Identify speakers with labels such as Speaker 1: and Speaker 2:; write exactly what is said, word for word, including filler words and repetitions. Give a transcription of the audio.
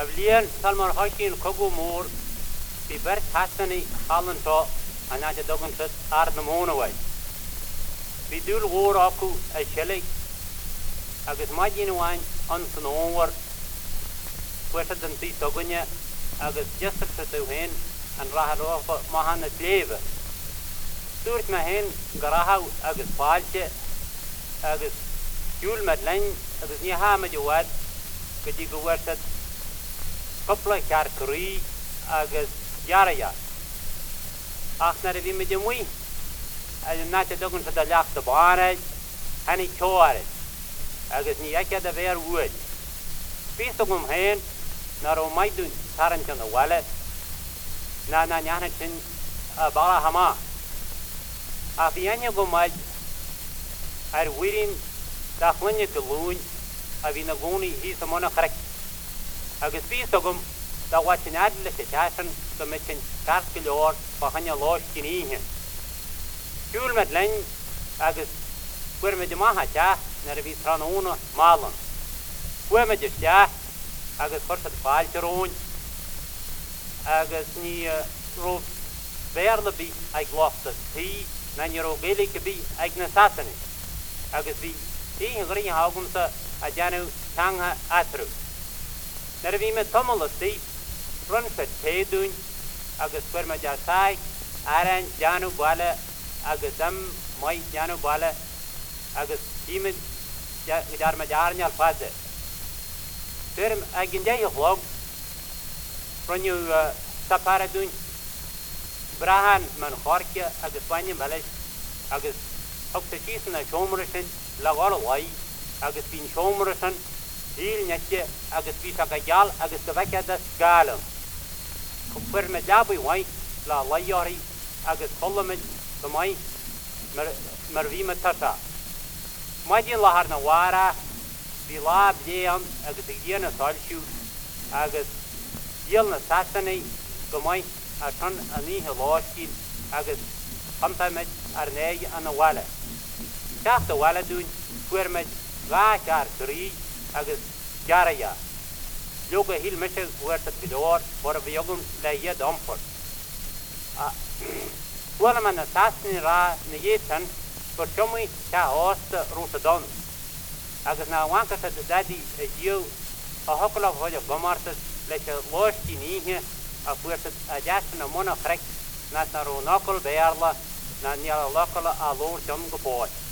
Speaker 1: Avlian Salman Hakin Kogu Moor, the Bert Hassani, Holland Shaw, and Naja Dogan said, are the moon away. We do war Aku a shelly, Agus Majin wine, Unson over, wetter than the Togunya, Agus Jessica to Hen, and Raharofa Mahana Slave. Stuart Mahen, Garaha, Agus Palche, Agus Jul Madeleine, Agus Nihama Jawad, Kajigo Werset, Kopla Karkuri, Agus Yaraya. Achner vi med jemui, and not a dogun for the last of barrage, and he tore it. Agus Niaka the Bear Wood. Piece of them hand, Naro might do Tarrant on the wallet, Nana Yanatin, Barahama. Afianya go mud, are waiting that when you loon, Avinagoni, he's a monocrack. Agus piece of them, the watching Atlas Attachment, the mission Cascilor, for Hanya lost in Ehan. Jul Madeleine, Agus, where Medemahacha, Nervi Tranona, Marlon. Where Majestia, Agus Horset Falcheron, Agus near Rob Verlaby, I glossed the tea. Nanero Gaelic be Agnasassani. Agus be he and Green Haugumsa, a Janu Tanga Atru. Nervime Tomola State, run for Tedun, Agus Permajasai, Aran Janu Bala, Agasam, Moi Janu Bala, Agus Timid Jarmajarnal Father. Term Aginjay Hog, run you Saparadun. Brahan man Horkia, Agus Panyam Balish, Agus Oxygen and Shomerson, Lagor Wai, Agus Pin Shomerson, Il Netche, Agus Pisakajal, Agus Kavaka the Scalum. Where Majabi White, La Layori, Agus Holomid, the Mai, Marvima Tata. Majin Laharnawara, Vila Biam, Agus Diana Salshu, Agus Yelna Sassani, the Mai. A ton ani Heloskin, Agus Pumpamet, Arnay, and a Walla. Cast the Walla doing, where met Gashar three, Agus Jaraya. Yoga Hill Mitchell, where the door, for a Viogum lay yet Dumford. Wallaman assassin Ra Negatan, for Chummy, Chaosta, Rotadon. Agus now one cut the daddy, a you, a hockle of Hoya Gomartas, like a lost in here. A fuerza a jassen a monocrack, not a ronocol bearla, not near a local a lord jump boy.